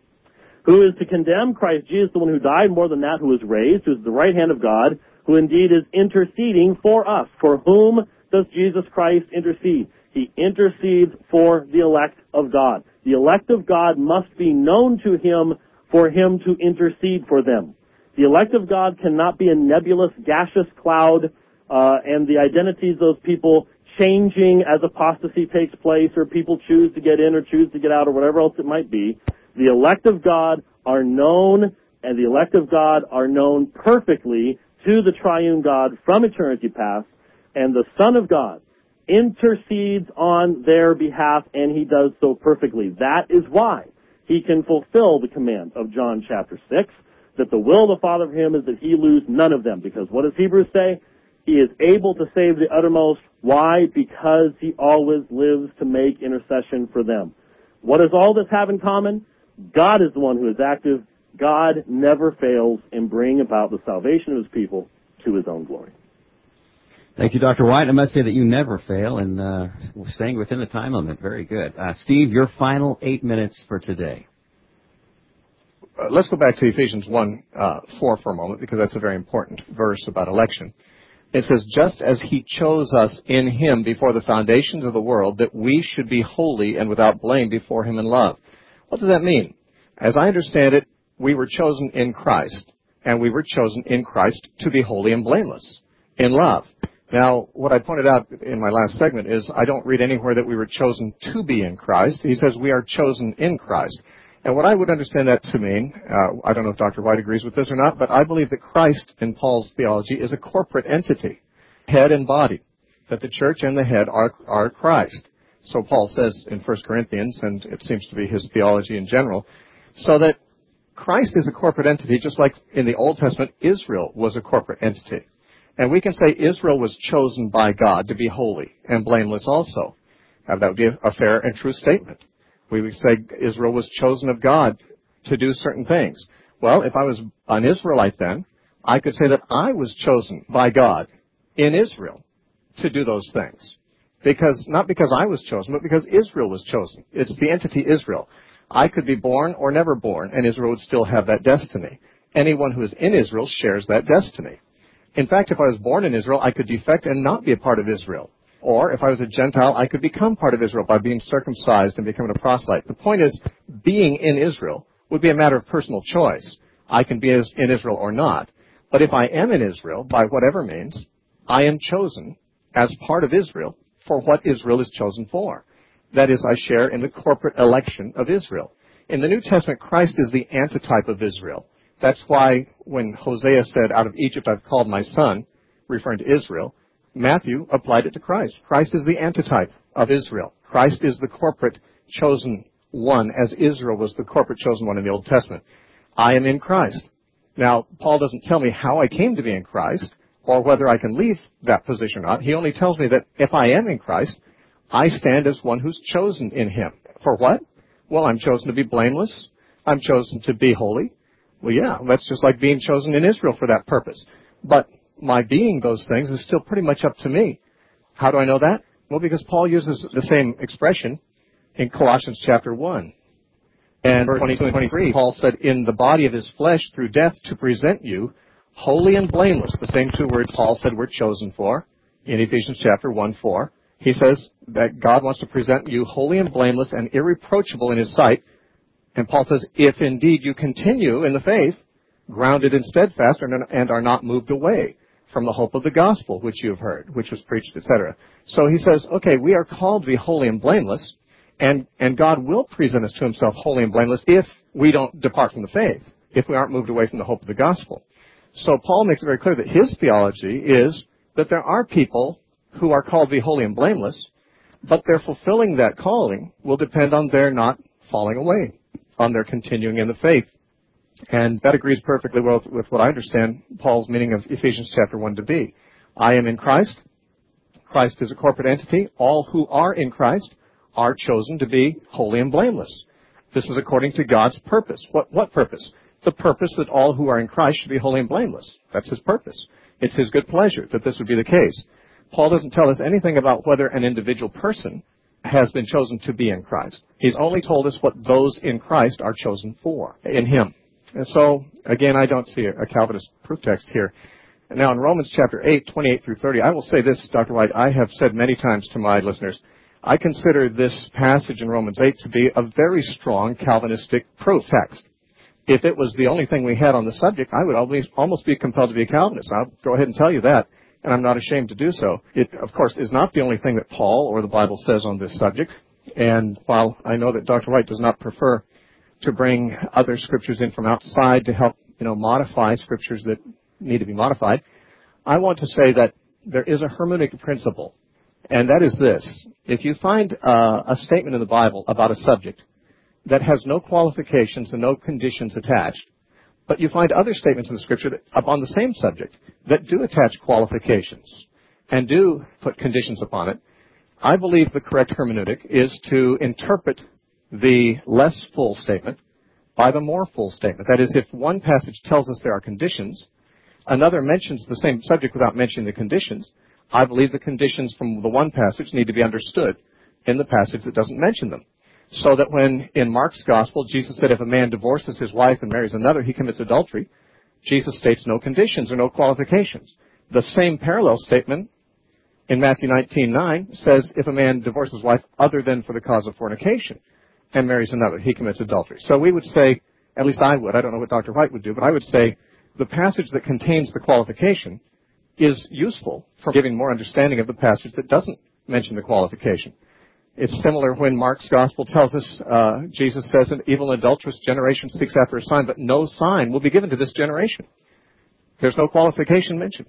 Who is to condemn? Christ Jesus, the one who died, more than that, who was raised, who is at the right hand of God, who indeed is interceding for us. For whom does Jesus Christ intercede? He intercedes for the elect of God. The elect of God must be known to him for him to intercede for them. The elect of God cannot be a nebulous, gaseous cloud, uh, and the identities of those people changing as apostasy takes place, or people choose to get in or choose to get out, or whatever else it might be. The elect of God are known, and the elect of God are known perfectly to the triune God from eternity past, and the Son of God intercedes on their behalf, and he does so perfectly. That is why he can fulfill the command of John chapter six, that the will of the Father for him is that he lose none of them. Because what does Hebrews say? He is able to save the uttermost. Why? Because he always lives to make intercession for them. What does all this have in common? God is the one who is active. God never fails in bringing about the salvation of his people to his own glory. Thank you, Doctor White. I must say that you never fail in uh, staying within the time limit. Very good. Uh, Steve, your final eight minutes for today. Uh, let's go back to Ephesians one, uh, four for a moment, because that's a very important verse about election. It says, just as he chose us in him before the foundations of the world, that we should be holy and without blame before him in love. What does that mean? As I understand it, we were chosen in Christ, and we were chosen in Christ to be holy and blameless in love. Now, what I pointed out in my last segment is I don't read anywhere that we were chosen to be in Christ. He says we are chosen in Christ. And what I would understand that to mean, uh, I don't know if Doctor White agrees with this or not, but I believe that Christ, in Paul's theology, is a corporate entity, head and body, that the church and the head are, are Christ. So Paul says in First Corinthians, and it seems to be his theology in general, so that Christ is a corporate entity, just like in the Old Testament, Israel was a corporate entity. And we can say Israel was chosen by God to be holy and blameless also. Now, that would be a fair and true statement. We would say Israel was chosen of God to do certain things. Well, if I was an Israelite then, I could say that I was chosen by God in Israel to do those things. Because, not because I was chosen, but because Israel was chosen. It's the entity Israel. I could be born or never born, and Israel would still have that destiny. Anyone who is in Israel shares that destiny. In fact, if I was born in Israel, I could defect and not be a part of Israel. Or if I was a Gentile, I could become part of Israel by being circumcised and becoming a proselyte. The point is, being in Israel would be a matter of personal choice. I can be in Israel or not. But if I am in Israel, by whatever means, I am chosen as part of Israel for what Israel is chosen for. That is, I share in the corporate election of Israel. In the New Testament, Christ is the antitype of Israel. That's why when Hosea said, out of Egypt I've called my son, referring to Israel, Matthew applied it to Christ. Christ is the antitype of Israel. Christ is the corporate chosen one, as Israel was the corporate chosen one in the Old Testament. I am in Christ. Now, Paul doesn't tell me how I came to be in Christ, or whether I can leave that position or not. He only tells me that if I am in Christ, I stand as one who's chosen in him. For what? Well, I'm chosen to be blameless. I'm chosen to be holy. Well, yeah, that's just like being chosen in Israel for that purpose. But my being those things is still pretty much up to me. How do I know that? Well, because Paul uses the same expression in Colossians chapter one. And verse twenty-two and twenty-three, Paul said, in the body of his flesh through death to present you holy and blameless. The same two words Paul said we're chosen for in Ephesians chapter one, four. He says that God wants to present you holy and blameless and irreproachable in his sight. And Paul says, if indeed you continue in the faith, grounded and steadfast, and are not moved away from the hope of the gospel which you have heard, which was preached, et cetera. So he says, okay, we are called to be holy and blameless, and, and God will present us to himself holy and blameless if we don't depart from the faith, if we aren't moved away from the hope of the gospel. So Paul makes it very clear that his theology is that there are people who are called to be holy and blameless, but their fulfilling that calling will depend on their not falling away, on their continuing in the faith. And that agrees perfectly well with what I understand Paul's meaning of Ephesians chapter one to be. I am in Christ. Christ is a corporate entity. All who are in Christ are chosen to be holy and blameless. This is according to God's purpose. What, what purpose? The purpose that all who are in Christ should be holy and blameless. That's his purpose. It's his good pleasure that this would be the case. Paul doesn't tell us anything about whether an individual person has been chosen to be in Christ. He's only told us what those in Christ are chosen for, in him. And so, again, I don't see a Calvinist proof text here. Now, in Romans chapter eight, twenty-eight through thirty, I will say this, Doctor White, I have said many times to my listeners, I consider this passage in Romans eight to be a very strong Calvinistic proof text. If it was the only thing we had on the subject, I would always, almost be compelled to be a Calvinist. I'll go ahead and tell you that, and I'm not ashamed to do so. It, of course, is not the only thing that Paul or the Bible says on this subject. And while I know that Doctor White does not prefer to bring other scriptures in from outside to help, you know, modify scriptures that need to be modified, I want to say that there is a hermeneutic principle, and that is this. If you find uh, a statement in the Bible about a subject that has no qualifications and no conditions attached, but you find other statements in the Scripture that, upon the same subject that do attach qualifications and do put conditions upon it, I believe the correct hermeneutic is to interpret the less full statement by the more full statement. That is, if one passage tells us there are conditions, another mentions the same subject without mentioning the conditions, I believe the conditions from the one passage need to be understood in the passage that doesn't mention them. So that when in Mark's gospel, Jesus said if a man divorces his wife and marries another, he commits adultery, Jesus states no conditions or no qualifications. The same parallel statement in Matthew nineteen nine says if a man divorces his wife other than for the cause of fornication and marries another, he commits adultery. So we would say, at least I would, I don't know what Doctor White would do, but I would say the passage that contains the qualification is useful for giving more understanding of the passage that doesn't mention the qualification. It's similar when Mark's gospel tells us, uh, Jesus says, an evil and adulterous generation seeks after a sign, but no sign will be given to this generation. There's no qualification mentioned.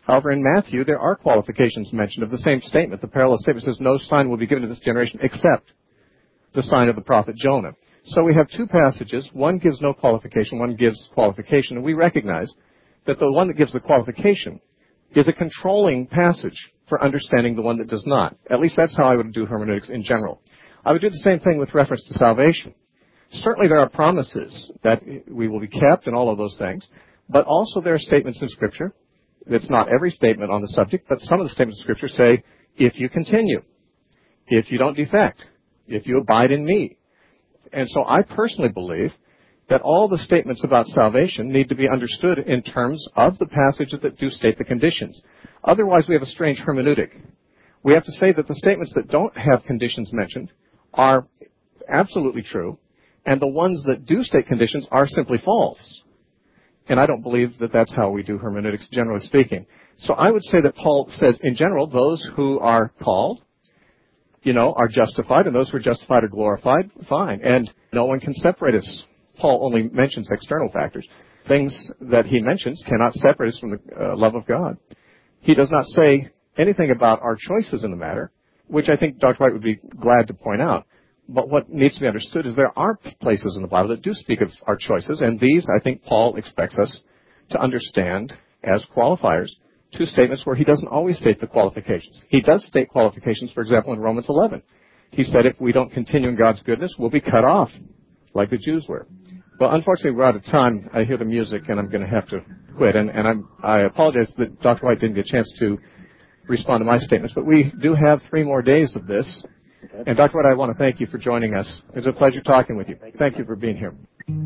However, in Matthew, there are qualifications mentioned of the same statement. The parallel statement says, no sign will be given to this generation except the sign of the prophet Jonah. So we have two passages. One gives no qualification, one gives qualification, and we recognize that the one that gives the qualification is a controlling passage for understanding the one that does not. At least that's how I would do hermeneutics in general. I would do the same thing with reference to salvation. Certainly there are promises that we will be kept and all of those things, but also there are statements in Scripture. It's not every statement on the subject, but some of the statements in Scripture say, if you continue, if you don't defect, if you abide in me. And so I personally believe that all the statements about salvation need to be understood in terms of the passages that do state the conditions. Otherwise, we have a strange hermeneutic. We have to say that the statements that don't have conditions mentioned are absolutely true, and the ones that do state conditions are simply false. And I don't believe that that's how we do hermeneutics, generally speaking. So I would say that Paul says, in general, those who are called, you know, are justified, and those who are justified are glorified, fine. And no one can separate us. Paul only mentions external factors. Things that he mentions cannot separate us from the uh, love of God. He does not say anything about our choices in the matter, which I think Doctor White would be glad to point out. But what needs to be understood is there are places in the Bible that do speak of our choices, and these, I think, Paul expects us to understand as qualifiers. Two statements where he doesn't always state the qualifications. He does state qualifications, for example, in Romans eleven. He said if we don't continue in God's goodness, we'll be cut off, like the Jews were. Well, unfortunately, we're out of time. I hear the music, and I'm going to have to quit. And, and I'm, I apologize that Doctor White didn't get a chance to respond to my statements, but we do have three more days of this. Okay. And Doctor White, I want to thank you for joining us. It was a pleasure talking with you. Thank you, thank you for being here.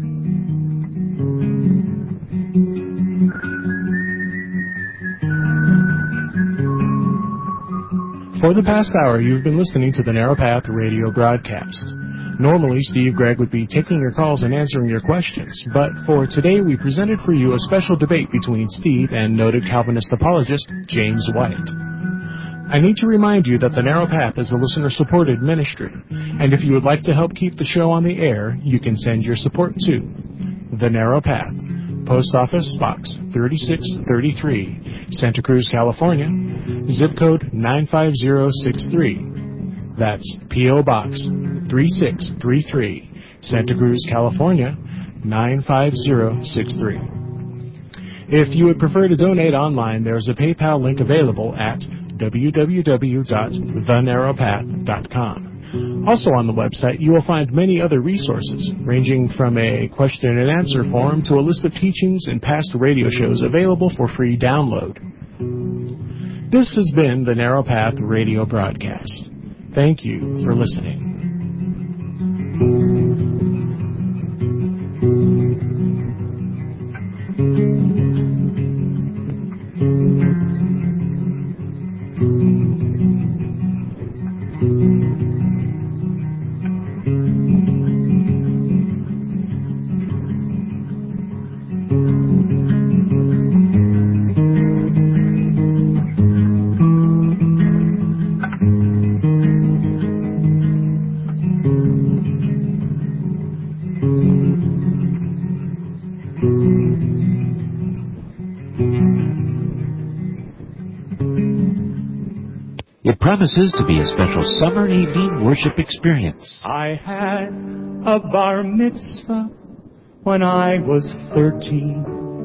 For the past hour, you've been listening to the Narrow Path radio broadcast. Normally, Steve Gregg would be taking your calls and answering your questions, but for today, we presented for you a special debate between Steve and noted Calvinist apologist James White. I need to remind you that the Narrow Path is a listener-supported ministry, and if you would like to help keep the show on the air, you can send your support to The Narrow Path, Post Office Box thirty-six thirty-three, Santa Cruz, California, zip code nine five zero six three. That's P O Box thirty-six thirty-three, Santa Cruz, California, nine five zero six three. If you would prefer to donate online, there's a PayPal link available at w w w dot the narrow path dot com. Also on the website, you will find many other resources, ranging from a question and answer forum to a list of teachings and past radio shows available for free download. This has been the Narrow Path radio broadcast. Thank you for listening. Promises to be a special summer evening worship experience. I had a bar mitzvah when I was thirteen.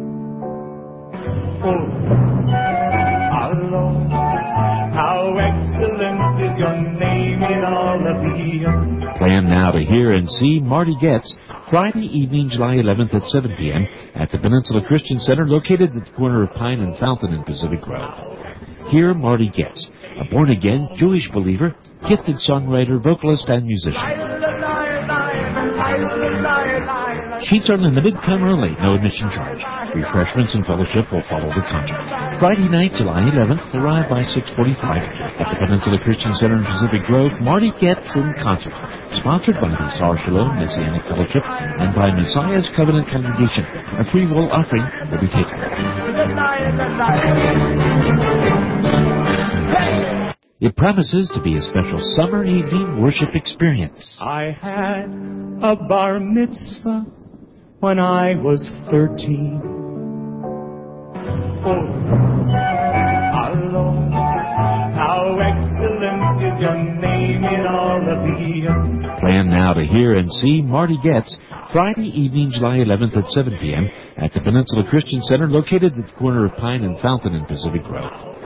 Oh, Allah, how excellent is your name in all of the earth. Plan now to hear and see Marty Goetz Friday evening, July eleventh at seven p.m. at the Peninsula Christian Center located at the corner of Pine and Fountain in Pacific Grove. Hear Marty Goetz, a born-again Jewish believer, gifted songwriter, vocalist, and musician. Seats are limited, come early, no admission charge. Refreshments and fellowship will follow the concert. Friday night, July eleventh, arrive by six forty-five at the Peninsula Christian Center in Pacific Grove. Marty Goetz in concert. Sponsored by the Sar Shalom Messianic Fellowship and by Messiah's Covenant Congregation. A free will offering will be taken. It promises to be a special summer evening worship experience. I had a bar mitzvah when I was thirteen. Oh. is your name in all of the earth. Plan now to hear and see Marty Goetz Friday evening, July eleventh at seven p.m. at the Peninsula Christian Center, located at the corner of Pine and Fountain in Pacific Grove.